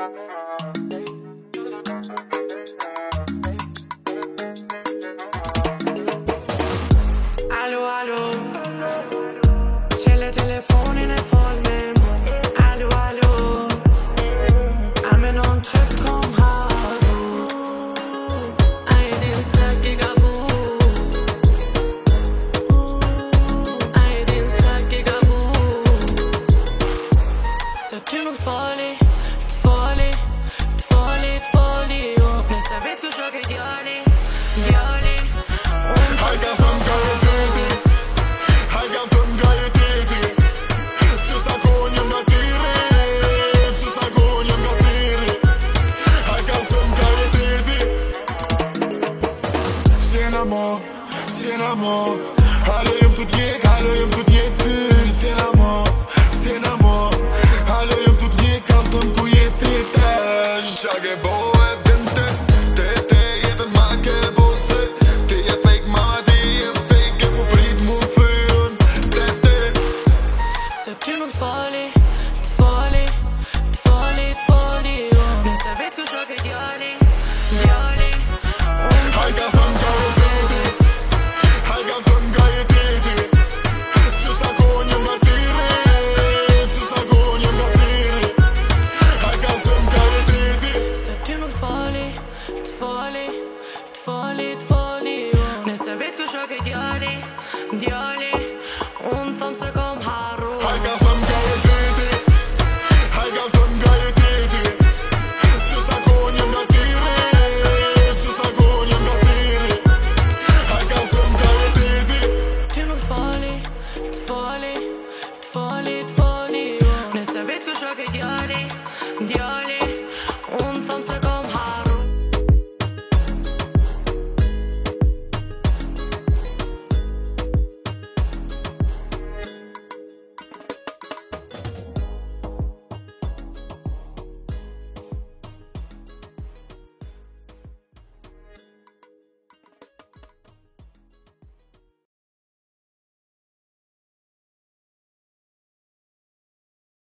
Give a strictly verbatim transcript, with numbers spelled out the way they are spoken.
Alo, alo, qele telefonin e folmim. Alo, alo, a menon që t'kom haru. A e din se ki gabu, a e din se ki gabu. Se ty nuk t'fali, t'fali, t'fali, t'fali oh. Nëse vet ku shok e djali, djali Hij kan van kaliteti, hij kan van kaliteti. Që sa konjë nga tiri, që sa konjë nga tiri. Hij kan van kaliteti. Sjena mo, sjena mo. Halo jem tu t'njek, halo jem tu t'njek ty. Sjena mo, sjena mo. Halo jem tu t'njek, kam thën ku jeti tash. Qa ke bo e binte, te te jetën ma ke bose. Ti e fake mama, ti e fake e ku prit mu t'thyn. Te te se ty nuk t'fali.